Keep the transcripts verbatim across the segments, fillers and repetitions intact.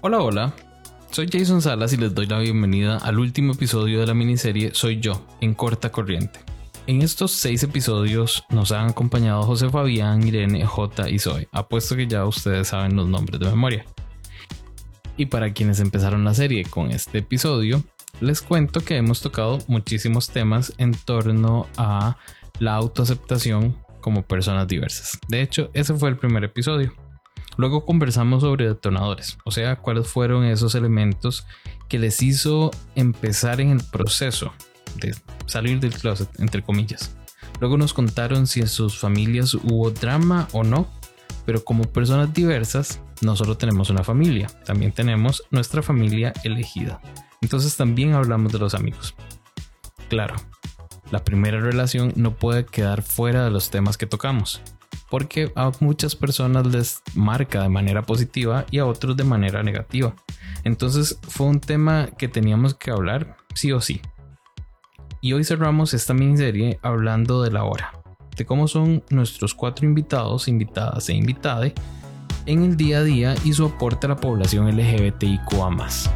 Hola, hola, soy Jason Salas y les doy la bienvenida al último episodio de la miniserie Soy Yo, en corta corriente. En estos seis episodios nos han acompañado José Fabián, Irene, J y Zoe. Apuesto que ya ustedes saben los nombres de memoria. Y para quienes empezaron la serie con este episodio, les cuento que hemos tocado muchísimos temas en torno a la autoaceptación como personas diversas. De hecho, ese fue el primer episodio. Luego conversamos sobre detonadores, o sea, cuáles fueron esos elementos que les hizo empezar en el proceso de salir del closet, entre comillas. Luego nos contaron si en sus familias hubo drama o no, pero como personas diversas, no solo tenemos una familia, también tenemos nuestra familia elegida. Entonces también hablamos de los amigos. Claro, la primera relación no puede quedar fuera de los temas que tocamos, porque a muchas personas les marca de manera positiva y a otros de manera negativa. Entonces fue un tema que teníamos que hablar sí o sí. Y hoy cerramos esta miniserie hablando de la hora, de cómo son nuestros cuatro invitados, invitadas e invitade en el día a día y su aporte a la población L G B T I Q A más.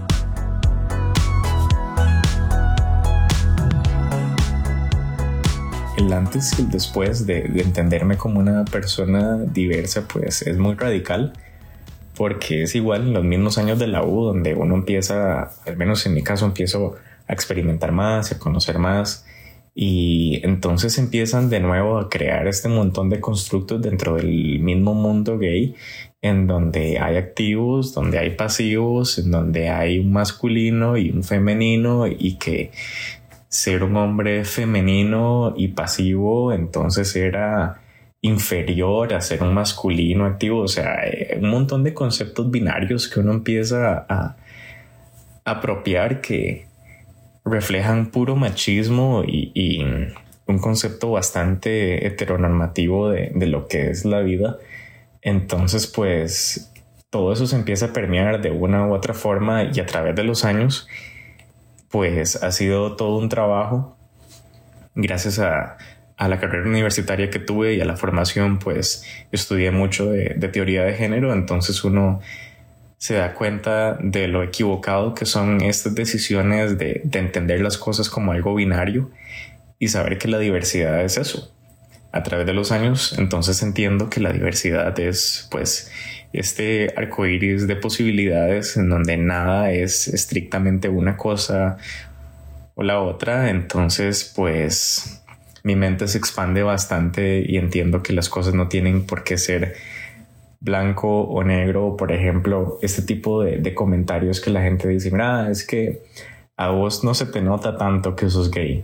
El antes y el después de, de entenderme como una persona diversa pues es muy radical, porque es igual en los mismos años de la U donde uno empieza, al menos en mi caso, empiezo a experimentar más, a conocer más, y entonces empiezan de nuevo a crear este montón de constructos dentro del mismo mundo gay, en donde hay activos, donde hay pasivos, en donde hay un masculino y un femenino, y que ser un hombre femenino y pasivo entonces era inferior a ser un masculino activo. O sea, un montón de conceptos binarios que uno empieza a, a apropiar que reflejan puro machismo y, y un concepto bastante heteronormativo de, de lo que es la vida. Entonces pues todo eso se empieza a permear de una u otra forma, y a través de los años pues ha sido todo un trabajo. Gracias a, a la carrera universitaria que tuve y a la formación, pues estudié mucho de, de teoría de género. Entonces uno se da cuenta de lo equivocado que son estas decisiones de, de entender las cosas como algo binario y saber que la diversidad es eso. A través de los años, entonces entiendo que la diversidad es pues este arcoíris de posibilidades en donde nada es estrictamente una cosa o la otra. Entonces pues mi mente se expande bastante y entiendo que las cosas no tienen por qué ser blanco o negro. Por ejemplo, este tipo de, de comentarios que la gente dice: mira, es que a vos no se te nota tanto que sos gay,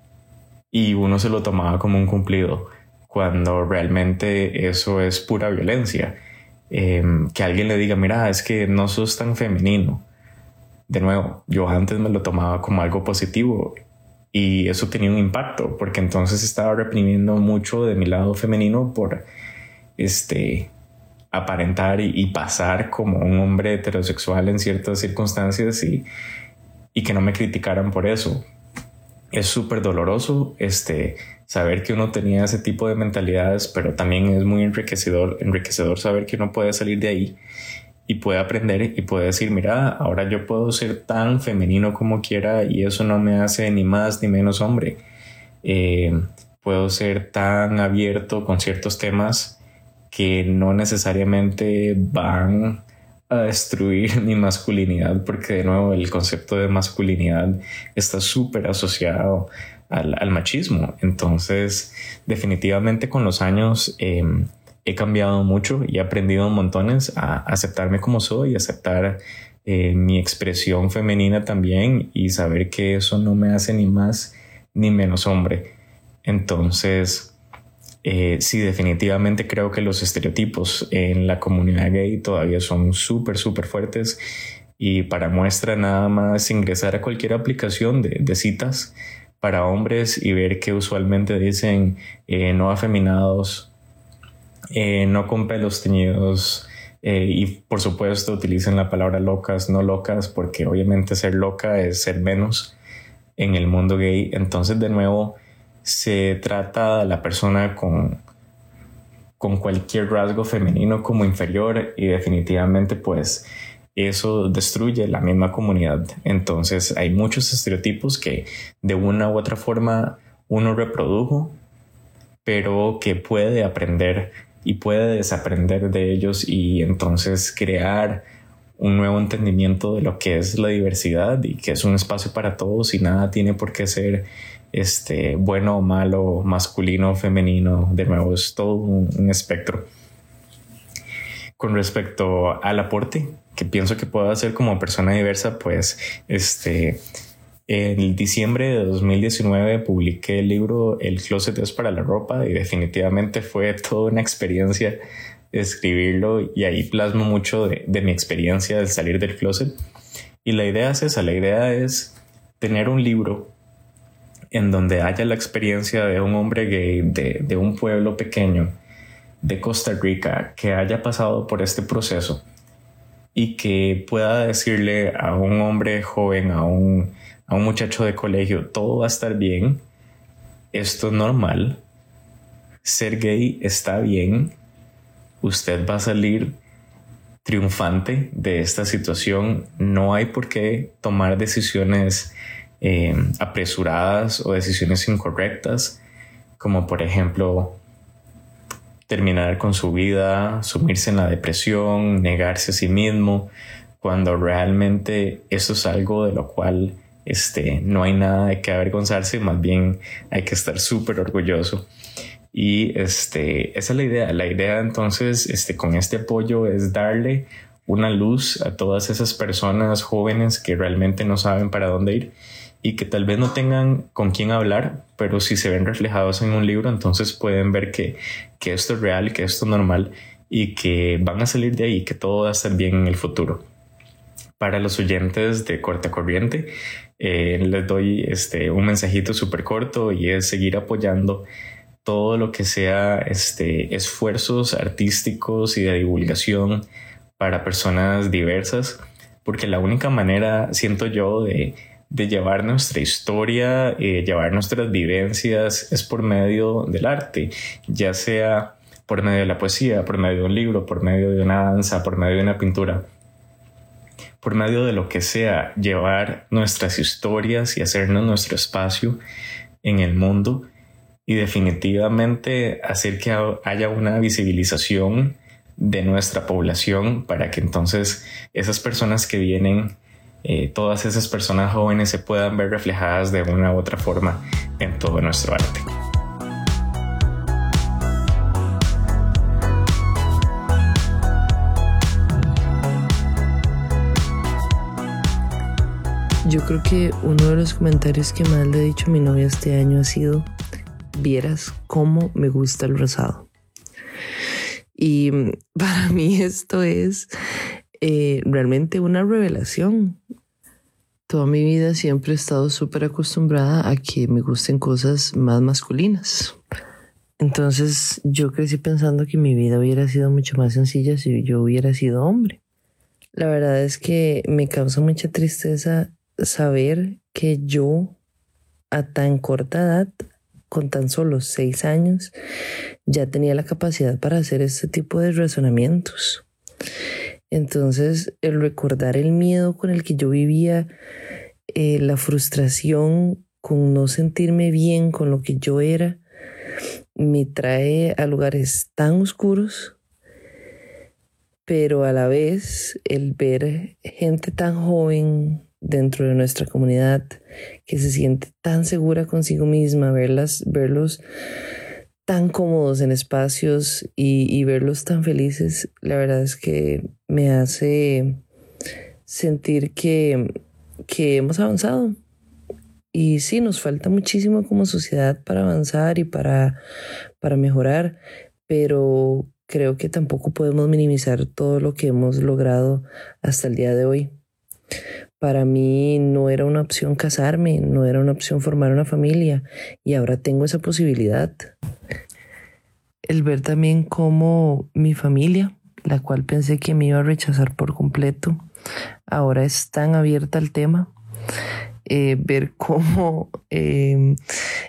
y uno se lo tomaba como un cumplido, cuando realmente eso es pura violencia. Eh, que alguien le diga: mira, es que no sos tan femenino. De nuevo, yo antes me lo tomaba como algo positivo y eso tenía un impacto, porque entonces estaba reprimiendo mucho de mi lado femenino por este, aparentar y, y pasar como un hombre heterosexual en ciertas circunstancias, y, y que no me criticaran por eso. Es súper doloroso este, saber que uno tenía ese tipo de mentalidades, pero también es muy enriquecedor, enriquecedor saber que uno puede salir de ahí y puede aprender y puede decir: mira, ahora yo puedo ser tan femenino como quiera y eso no me hace ni más ni menos hombre. Eh, puedo ser tan abierto con ciertos temas que no necesariamente van a destruir mi masculinidad, porque de nuevo el concepto de masculinidad está súper asociado al, al machismo. Entonces definitivamente con los años eh, he cambiado mucho y he aprendido montones a aceptarme como soy, aceptar eh, mi expresión femenina también, y saber que eso no me hace ni más ni menos hombre. Entonces Eh, sí, definitivamente creo que los estereotipos en la comunidad gay todavía son súper, súper fuertes, y para muestra nada más ingresar a cualquier aplicación de, de citas para hombres y ver que usualmente dicen eh, no afeminados, eh, no con pelos teñidos, eh, y por supuesto utilizan la palabra locas, no locas, porque obviamente ser loca es ser menos en el mundo gay. Entonces de nuevo se trata a la persona con, con cualquier rasgo femenino como inferior, y definitivamente pues eso destruye la misma comunidad. Entonces hay muchos estereotipos que de una u otra forma uno reprodujo, pero que puede aprender y puede desaprender de ellos y entonces crear un nuevo entendimiento de lo que es la diversidad y que es un espacio para todos y nada tiene por qué ser este, bueno o malo, masculino o femenino. De nuevo, es todo un, un espectro. Con respecto al aporte que pienso que puedo hacer como persona diversa, pues este, en diciembre de dos mil diecinueve publiqué el libro El closet es para la ropa y definitivamente fue toda una experiencia escribirlo y ahí plasmo mucho de, de mi experiencia de salir del closet. Y la idea es esa, la idea es tener un libro en donde haya la experiencia de un hombre gay de, de un pueblo pequeño de Costa Rica que haya pasado por este proceso y que pueda decirle a un hombre joven, a un, a un muchacho de colegio, todo va a estar bien, esto es normal, ser gay está bien, usted va a salir triunfante de esta situación, no hay por qué tomar decisiones eh, apresuradas o decisiones incorrectas, como por ejemplo terminar con su vida, sumirse en la depresión, negarse a sí mismo, cuando realmente eso es algo de lo cual este, no hay nada de qué avergonzarse, más bien hay que estar súper orgulloso. Y este, esa es la idea. La idea entonces este, con este apoyo es darle una luz a todas esas personas jóvenes que realmente no saben para dónde ir y que tal vez no tengan con quién hablar, pero si se ven reflejados en un libro, entonces pueden ver que, que esto es real, que esto es normal y que van a salir de ahí, que todo va a estar bien en el futuro. Para los oyentes de Corta Corriente, eh, les doy este, un mensajito súper corto y es seguir apoyando todo lo que sea este, esfuerzos artísticos y de divulgación para personas diversas, porque la única manera, siento yo, de, de llevar nuestra historia, eh, llevar nuestras vivencias es por medio del arte, ya sea por medio de la poesía, por medio de un libro, por medio de una danza, por medio de una pintura, por medio de lo que sea, llevar nuestras historias y hacernos nuestro espacio en el mundo. Y definitivamente hacer que haya una visibilización de nuestra población para que entonces esas personas que vienen, eh, todas esas personas jóvenes se puedan ver reflejadas de una u otra forma en todo nuestro arte. Yo creo que uno de los comentarios que más le he dicho a mi novia este año ha sido: vieras cómo me gusta el rosado. Y para mí esto es eh, realmente una revelación. Toda mi vida siempre he estado súper acostumbrada a que me gusten cosas más masculinas. Entonces yo crecí pensando que mi vida hubiera sido mucho más sencilla si yo hubiera sido hombre. La verdad es que me causa mucha tristeza saber que yo a tan corta edad, con tan solo seis años, ya tenía la capacidad para hacer este tipo de razonamientos. Entonces, el recordar el miedo con el que yo vivía, eh, la frustración con no sentirme bien con lo que yo era, me trae a lugares tan oscuros, pero a la vez el ver gente tan joven dentro de nuestra comunidad que se siente tan segura consigo misma, verlas, verlos tan cómodos en espacios y, y verlos tan felices, la verdad es que me hace sentir que, que hemos avanzado. Y sí, nos falta muchísimo como sociedad para avanzar y para, para mejorar, pero creo que tampoco podemos minimizar todo lo que hemos logrado hasta el día de hoy. Para mí no era una opción casarme, no era una opción formar una familia y ahora tengo esa posibilidad. El ver también cómo mi familia, la cual pensé que me iba a rechazar por completo, ahora es tan abierta al tema. Eh, ver cómo eh,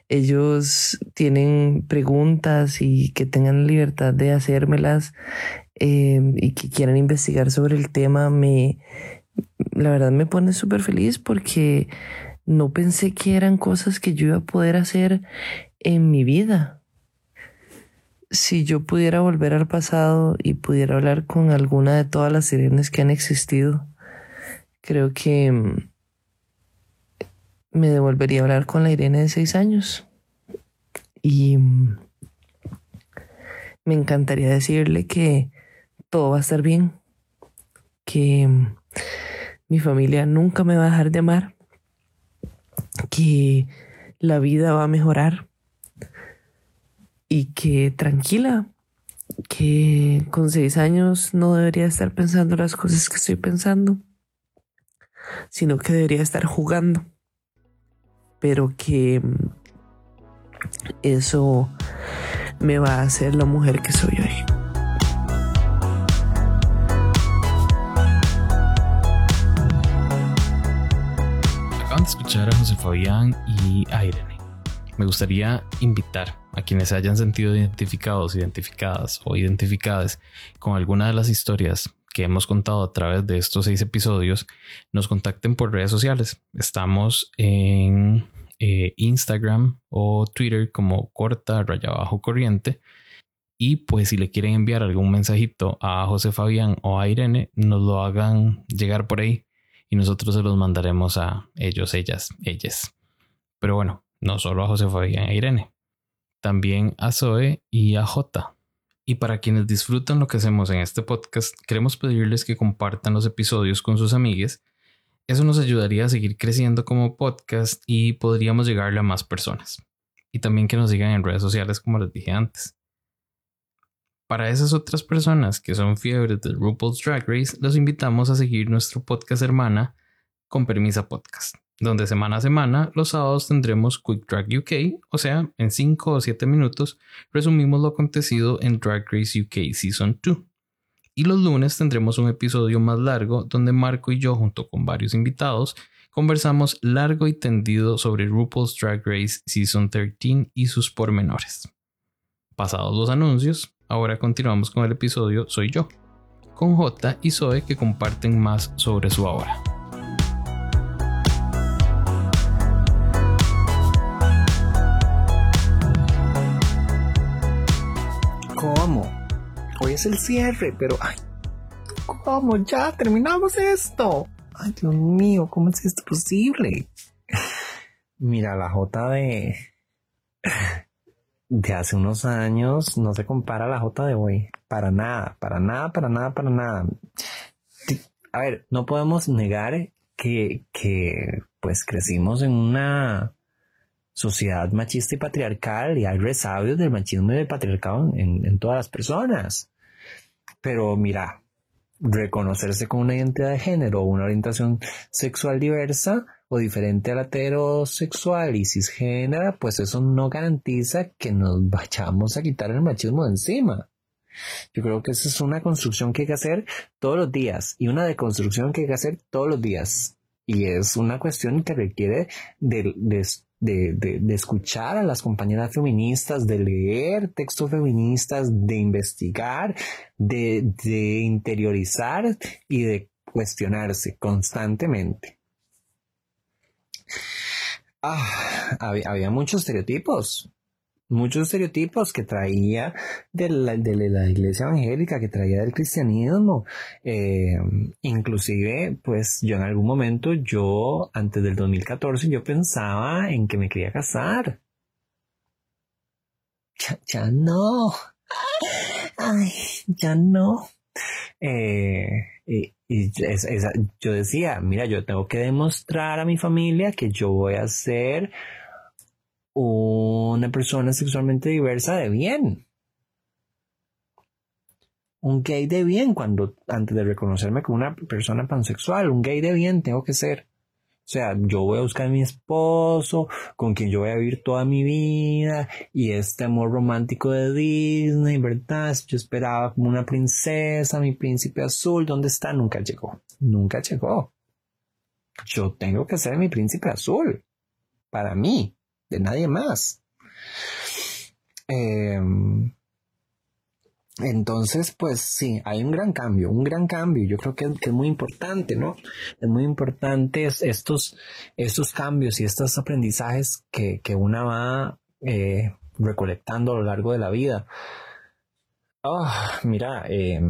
ellos tienen preguntas y que tengan la libertad de hacérmelas eh, y que quieran investigar sobre el tema, me, la verdad me pone súper feliz porque no pensé que eran cosas que yo iba a poder hacer en mi vida. Si yo pudiera volver al pasado y pudiera hablar con alguna de todas las Irenes que han existido, creo que me devolvería a hablar con la Irene de seis años. Y me encantaría decirle que todo va a estar bien, que mi familia nunca me va a dejar de amar, que la vida va a mejorar y que tranquila, que con seis años no debería estar pensando las cosas que estoy pensando, sino que debería estar jugando, pero que eso me va a hacer la mujer que soy hoy. Acaban de escuchar a José Fabián y a Irene. Me gustaría invitar a quienes se hayan sentido identificados, identificadas o identificadas con alguna de las historias que hemos contado a través de estos seis episodios, nos contacten por redes sociales. Estamos en eh, Instagram o Twitter como corta raya abajo corriente. Y pues si le quieren enviar algún mensajito a José Fabián o a Irene, nos lo hagan llegar por ahí y nosotros se los mandaremos a ellos, ellas, ellas. Pero bueno, no solo a José Fabián e Irene, también a Zoe y a Jota. Y para quienes disfrutan lo que hacemos en este podcast, queremos pedirles que compartan los episodios con sus amigues. Eso nos ayudaría a seguir creciendo como podcast y podríamos llegarle a más personas. Y también que nos sigan en redes sociales, como les dije antes. Para esas otras personas que son fiebres de RuPaul's Drag Race, los invitamos a seguir nuestro podcast hermana Con Permisa Podcast, donde semana a semana los sábados tendremos Quick Drag U K, o sea, en cinco o siete minutos resumimos lo acontecido en Drag Race U K Season dos. Y los lunes tendremos un episodio más largo donde Marco y yo, junto con varios invitados, conversamos largo y tendido sobre RuPaul's Drag Race Season trece y sus pormenores. Pasados los anuncios, ahora continuamos con el episodio Soy Yo, con Jota y Zoe que comparten más sobre su obra. ¿Cómo? Hoy es el cierre, pero ay, ¿cómo? Ya terminamos esto. Ay, Dios mío, ¿cómo es esto posible? Mira, la Jota de de hace unos años no se compara a la Jota de hoy. Para nada, para nada, para nada, para nada. A ver, no podemos negar que, que pues crecimos en una sociedad machista y patriarcal y hay resabios del machismo y del patriarcado en, en todas las personas. Pero mira, reconocerse con una identidad de género o una orientación sexual diversa o diferente a la heterosexual y cisgénera, pues eso no garantiza que nos vayamos a quitar el machismo de encima. Yo creo que esa es una construcción que hay que hacer todos los días y una deconstrucción que hay que hacer todos los días. Y es una cuestión que requiere de, de, de, de, de escuchar a las compañeras feministas, de leer textos feministas, de investigar, de, de interiorizar y de cuestionarse constantemente. Ah, había, había muchos estereotipos. Muchos estereotipos que traía de la, de la iglesia evangélica, que traía del cristianismo. Eh, inclusive, pues yo en algún momento, yo antes del dos mil catorce, yo pensaba en que me quería casar. Ya, ya no. Ay, ya no. Eh, y, y es, es, yo decía, mira, yo tengo que demostrar a mi familia que yo voy a ser una persona sexualmente diversa de bien, un gay de bien, cuando antes de reconocerme como una persona pansexual, un gay de bien tengo que ser. O sea, yo voy a buscar a mi esposo, con quien yo voy a vivir toda mi vida, y este amor romántico de Disney, ¿verdad? Yo esperaba como una princesa, mi príncipe azul, ¿dónde está? Nunca llegó, nunca llegó. Yo tengo que ser mi príncipe azul, para mí, de nadie más. Eh, Entonces, pues sí, hay un gran cambio, un gran cambio. Yo creo que es, que es muy importante, ¿no? Es muy importante estos, estos cambios y estos aprendizajes que, que una va eh, recolectando a lo largo de la vida. Oh, mira, eh,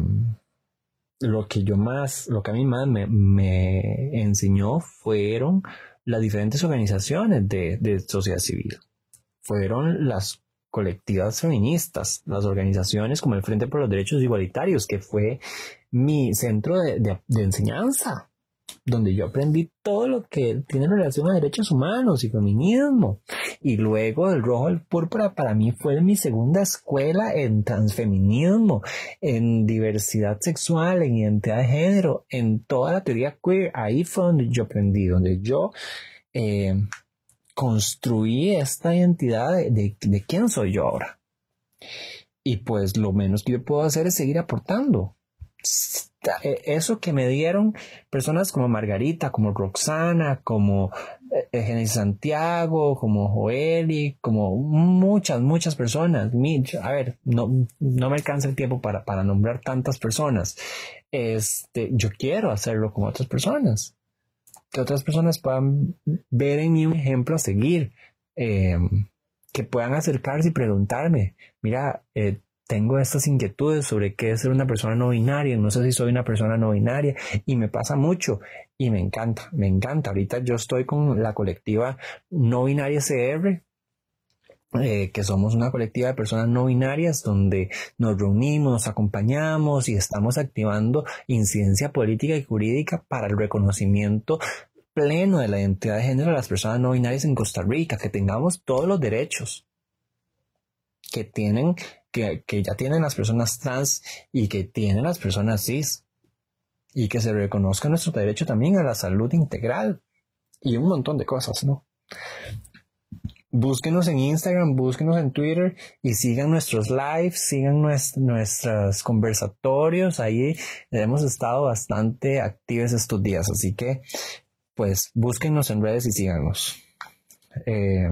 lo que yo más, lo que a mí más me, me enseñó fueron las diferentes organizaciones de, de sociedad civil. Fueron las colectivas feministas, las organizaciones como el Frente por los Derechos Igualitarios, que fue mi centro de, de, de enseñanza, donde yo aprendí todo lo que tiene relación a derechos humanos y feminismo. Y luego el Rojo al Púrpura para mí fue mi segunda escuela en transfeminismo, en diversidad sexual, en identidad de género, en toda la teoría queer. Ahí fue donde yo aprendí, donde yo eh, construí esta identidad de, de, de quién soy yo ahora. Y pues lo menos que yo puedo hacer es seguir aportando. Eso que me dieron personas como Margarita, como Roxana, como eh, Genesis Santiago, como Joeli, como muchas, muchas personas. A ver, no, no me alcanza el tiempo para, para nombrar tantas personas. Este, yo quiero hacerlo con otras personas. Que otras personas puedan ver en mí un ejemplo a seguir, eh, que puedan acercarse y preguntarme, mira, eh, tengo estas inquietudes sobre qué es ser una persona no binaria, no sé si soy una persona no binaria, y me pasa mucho, y me encanta, me encanta. Ahorita yo estoy con la colectiva No Binaria C R, Eh, que somos una colectiva de personas no binarias donde nos reunimos, nos acompañamos y estamos activando incidencia política y jurídica para el reconocimiento pleno de la identidad de género de las personas no binarias en Costa Rica, que tengamos todos los derechos que tienen, que, que ya tienen las personas trans y que tienen las personas cis, y que se reconozca nuestro derecho también a la salud integral y un montón de cosas, ¿no? Búsquenos en Instagram, búsquenos en Twitter y sigan nuestros lives, sigan nuest- nuestros conversatorios. Ahí hemos estado bastante activos estos días, así que pues búsquenos en redes y síganos. Eh,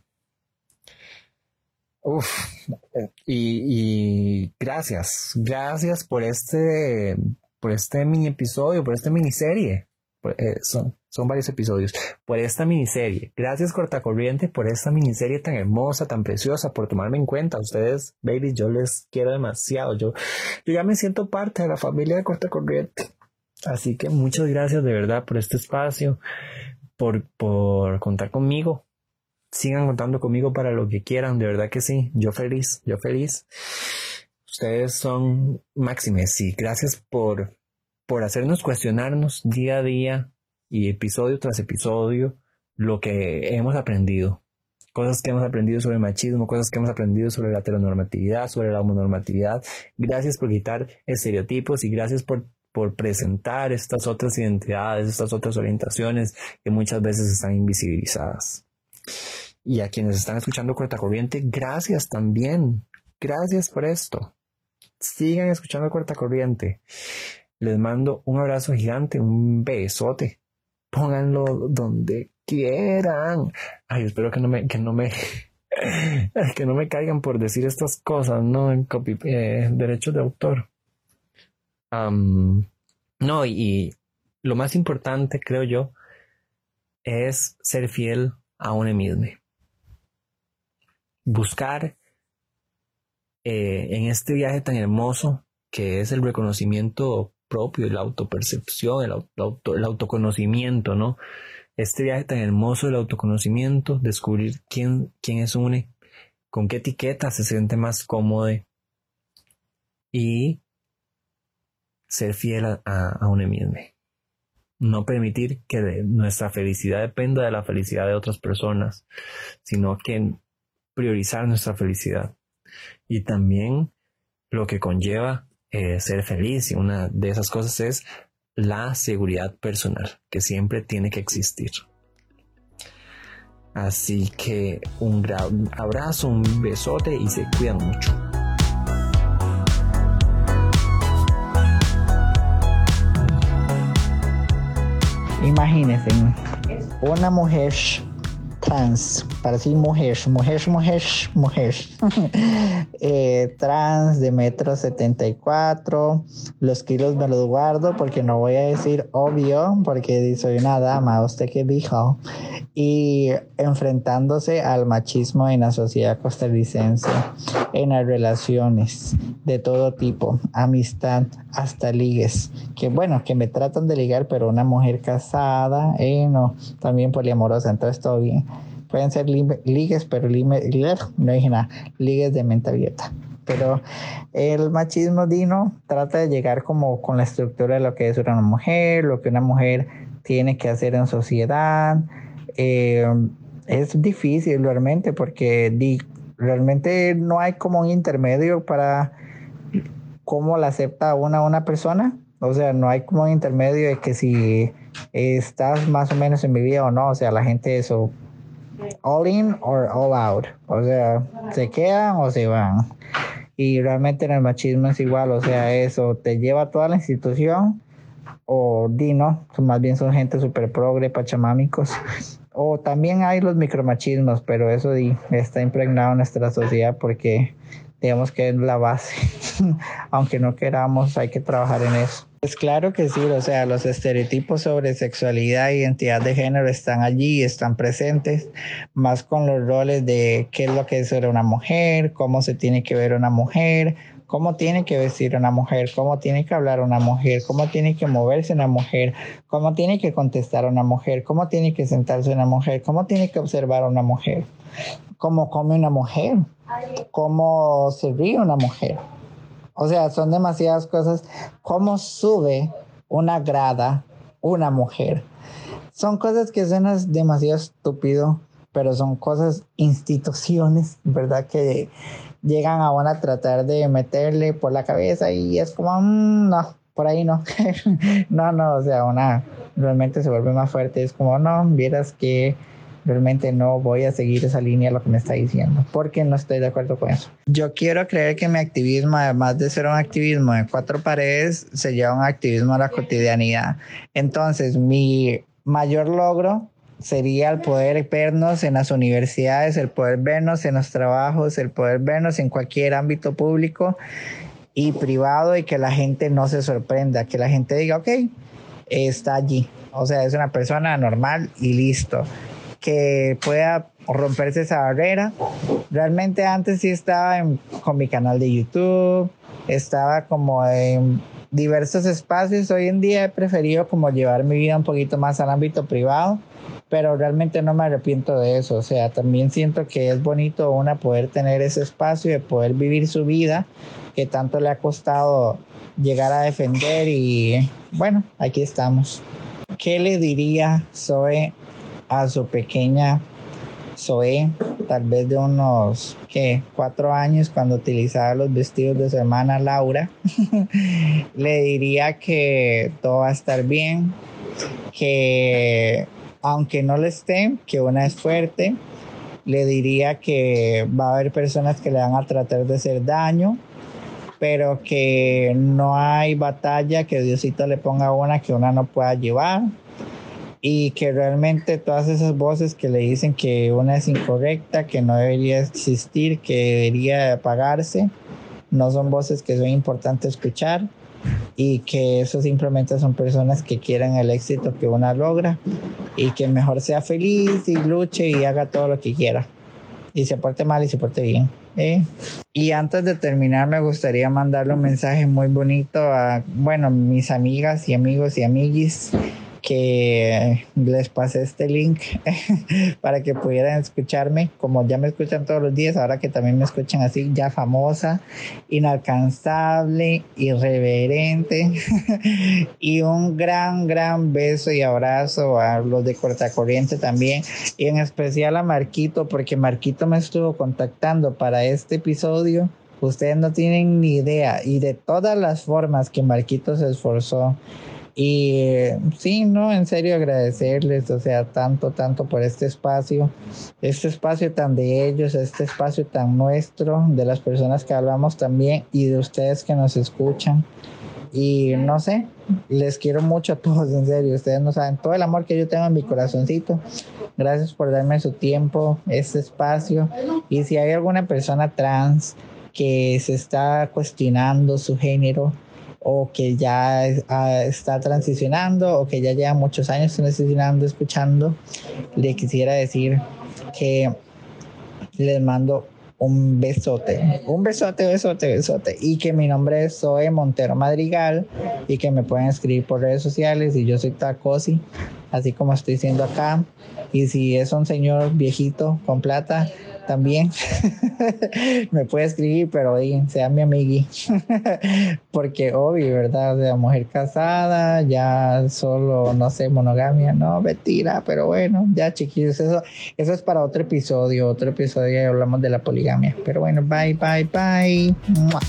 uf, y, y gracias, gracias por este, por este mini episodio, por esta miniserie. Eh, son, son varios episodios, por esta miniserie. Gracias, Cortacorriente, por esta miniserie tan hermosa, tan preciosa, por tomarme en cuenta. Ustedes, baby, yo les quiero demasiado. Yo, yo ya me siento parte de la familia de Cortacorriente. Así que muchas gracias de verdad por este espacio, por, por contar conmigo. Sigan contando conmigo para lo que quieran, de verdad que sí. Yo feliz, yo feliz. Ustedes son máximes y gracias por por hacernos cuestionarnos día a día y episodio tras episodio lo que hemos aprendido. Cosas que hemos aprendido sobre el machismo, cosas que hemos aprendido sobre la heteronormatividad, sobre la homonormatividad. Gracias por quitar estereotipos y gracias por, por presentar estas otras identidades, estas otras orientaciones que muchas veces están invisibilizadas. Y a quienes están escuchando Cortacorriente, gracias también. Gracias por esto. Sigan escuchando Cortacorriente. Les mando un abrazo gigante, un besote. Pónganlo donde quieran. Ay, espero que no me, que no me, que no me caigan por decir estas cosas, ¿no? En copy, eh, derechos de autor. Um, no, y, y lo más importante, creo yo, es ser fiel a uno mismo. Buscar eh, en este viaje tan hermoso que es el reconocimiento propio, la autopercepción, el, auto, el autoconocimiento, ¿no? Este viaje tan hermoso del autoconocimiento, descubrir quién, quién es uno, con qué etiqueta se siente más cómodo y ser fiel a, a, a uno mismo. No permitir que de nuestra felicidad dependa de la felicidad de otras personas, sino que priorizar nuestra felicidad. Y también lo que conlleva Eh, ser feliz, y una de esas cosas es la seguridad personal, que siempre tiene que existir. Así que un gran abrazo, un besote y se cuidan mucho. Imagínense una mujer trans, para decir mujer, mujer, mujer, mujer. eh, trans de metro setenta y cuatro. Los kilos me los guardo porque no voy a decir obvio, porque soy una dama, ¿usted qué dijo? Y enfrentándose al machismo en la sociedad costarricense, en las relaciones de todo tipo, amistad, hasta ligues, que bueno, que me tratan de ligar, pero una mujer casada, eh, no, también poliamorosa, entonces todo bien. Pueden ser li- ligues, pero li- li- no dije nada, ligues de mente abierta. Pero el machismo dino trata de llegar como con la estructura de lo que es una mujer, lo que una mujer tiene que hacer en sociedad. Eh, es difícil realmente porque di, realmente no hay como un intermedio para cómo la acepta una una persona. O sea, no hay como un intermedio de que si estás más o menos en mi vida o no. O sea, la gente eso all in or all out. O sea, se quedan o se van. Y realmente en el machismo es igual. O sea, eso te lleva a toda la institución o di no, más bien son gente súper progre, pachamámicos. O también hay los micromachismos, pero eso di, está impregnado en nuestra sociedad porque digamos que es la base. Aunque no queramos, hay que trabajar en eso. Pues claro que sí, o sea, los estereotipos sobre sexualidad e identidad de género están allí, están presentes, más con los roles de qué es lo que es ser una mujer, cómo se tiene que ver una mujer, cómo tiene que vestir una mujer, cómo tiene que hablar una mujer, cómo tiene que moverse una mujer, cómo tiene que contestar una mujer, cómo tiene que sentarse una mujer, cómo tiene que observar una mujer, cómo come una mujer, cómo se ríe una mujer. O sea, son demasiadas cosas. ¿Cómo sube una grada una mujer? Son cosas que suenan demasiado estúpido, pero son cosas, instituciones, ¿verdad? Que llegan a una a tratar de meterle por la cabeza y es como, mmm, no, por ahí no. no, no, o sea, una realmente se vuelve más fuerte. Es como, no, vieras que realmente no voy a seguir esa línea lo que me está diciendo, porque no estoy de acuerdo con eso. Yo quiero creer que mi activismo, además de ser un activismo de cuatro paredes, sería un activismo a la cotidianidad. Entonces, mi mayor logro sería el poder vernos en las universidades, el poder vernos en los trabajos, el poder vernos en cualquier ámbito público y privado y que la gente no se sorprenda, que la gente diga, ok, está allí. O sea, es una persona normal y listo. Que pueda romperse esa barrera. Realmente antes sí estaba en, con mi canal de YouTube, estaba como en diversos espacios. Hoy en día he preferido como llevar mi vida un poquito más al ámbito privado, pero realmente no me arrepiento de eso. O sea, también siento que es bonito una poder tener ese espacio de poder vivir su vida que tanto le ha costado llegar a defender y bueno, aquí estamos. ¿Qué le diría Zoe a su pequeña Zoe, tal vez de unos ¿qué? cuatro años, cuando utilizaba los vestidos de su hermana Laura? Le diría que todo va a estar bien, que aunque no lo esté, que una es fuerte. Le diría que va a haber personas que le van a tratar de hacer daño, pero que no hay batalla que Diosito le ponga una que una no pueda llevar. Y que realmente todas esas voces que le dicen que una es incorrecta, que no debería existir, que debería apagarse, no son voces que son importantes escuchar y que eso simplemente son personas que quieren el éxito que una logra y que mejor sea feliz y luche y haga todo lo que quiera y se porte mal y se porte bien. ¿eh? Y antes de terminar me gustaría mandarle un mensaje muy bonito a, bueno, mis amigas y amigos y amiguis, que les pasé este link para que pudieran escucharme como ya me escuchan todos los días, ahora que también me escuchan así ya famosa, inalcanzable, irreverente. Y un gran gran beso y abrazo a los de Cortacorriente también, y en especial a Marquito, porque Marquito me estuvo contactando para este episodio. Ustedes no tienen ni idea, y de todas las formas que Marquito se esforzó. Y sí, no, en serio agradecerles, o sea, tanto, tanto por este espacio, este espacio tan de ellos, este espacio tan nuestro, de las personas que hablamos también y de ustedes que nos escuchan. Y no sé, les quiero mucho a todos, en serio. Ustedes no saben todo el amor que yo tengo en mi corazoncito. Gracias por darme su tiempo, este espacio. Y si hay alguna persona trans que se está cuestionando su género, o que ya uh, está transicionando, o que ya lleva muchos años transicionando, escuchando, le quisiera decir que les mando un besote, un besote, besote, besote, y que mi nombre es Zoe Montero Madrigal, y que me pueden escribir por redes sociales, y yo soy Tacosi, así como estoy diciendo acá. Y si es un señor viejito con plata, también me puede escribir, pero ahí sea mi amigui. Porque obvio, ¿verdad? De la mujer casada, ya solo, no sé, monogamia, no, mentira, pero bueno, ya chiquillos, eso, eso es para otro episodio, otro episodio y hablamos de la poligamia. Pero bueno, bye, bye, bye. ¡Mua!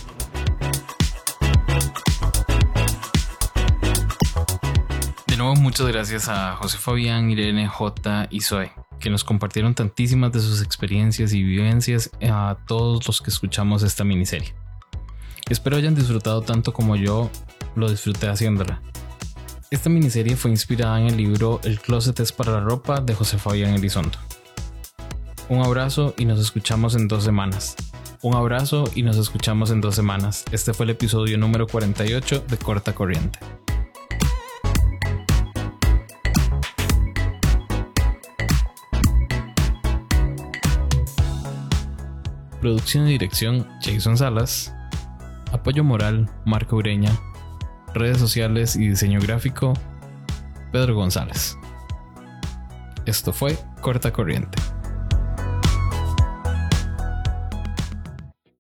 De nuevo, muchas gracias a José Fabián, Irene, J y Zoe, que nos compartieron tantísimas de sus experiencias y vivencias a todos los que escuchamos esta miniserie. Espero hayan disfrutado tanto como yo lo disfruté haciéndola. Esta miniserie fue inspirada en el libro El closet es para la ropa de José Fabián Elizondo. Un abrazo y nos escuchamos en dos semanas. Un abrazo y nos escuchamos en dos semanas. Este fue el episodio número cuarenta y ocho de Corta Corriente. Producción y dirección Jason Salas. Apoyo moral Marco Ureña. Redes sociales y diseño gráfico Pedro González. Esto fue Corta Corriente.